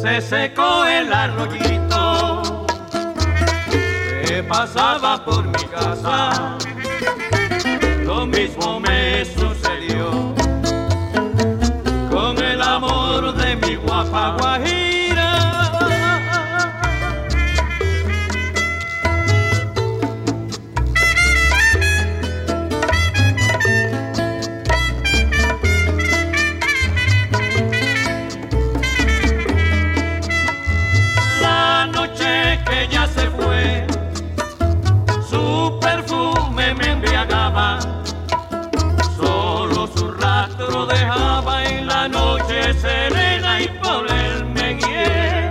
se secó el arroyito que pasaba por mi casa. Lo mismo me sucedió con el amor de mi guapa Guajira. La noche que ya se fue, su perfume me embriagaba, solo su rastro dejaba en la noche serena y por él me guié.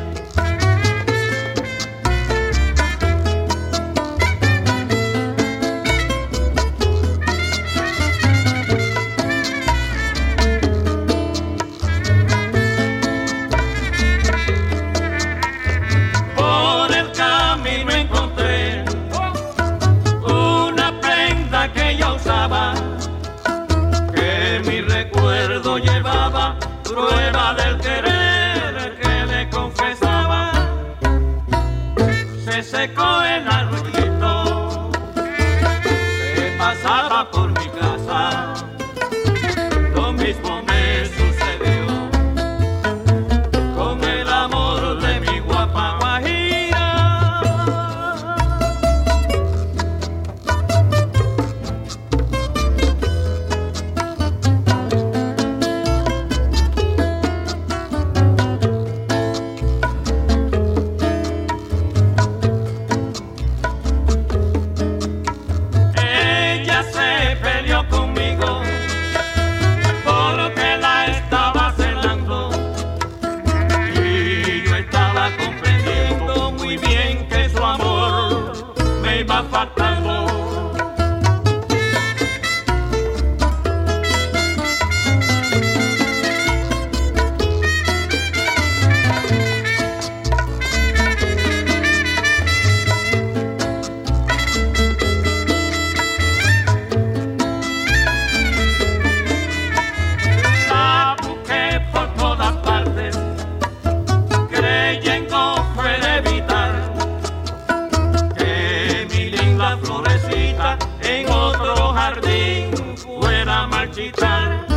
Por el camino encontré una prenda que ella usaba, que mi recuerdo llevaba, prueba del querer que le confesaba. Se secó el arroyito que pasaba por mi casa. Lo mismo me sucedió con el amor de mi guapa Guajira. Ella se peleó conmigo porque la estaba celando, y yo estaba comprendiendo muy bien que su amor me iba faltando. La busqué por todas partes, creyendo puede evitar que mi linda florecita en otro jardín fuera a marchitar.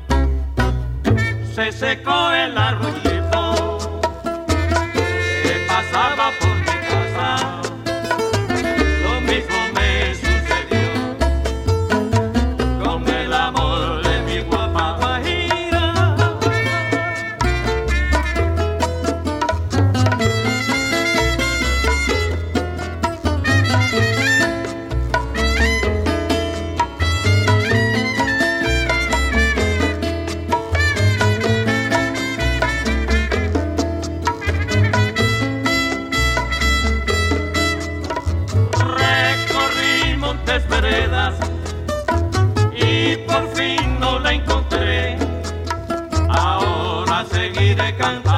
Se secó el arroyito que pasaba por mi casa. Lo mismo me sucedió con el amor de mi guapa Guajira. Recorrí montes, veredas y por fin no la encontré. Ahora seguiré cantando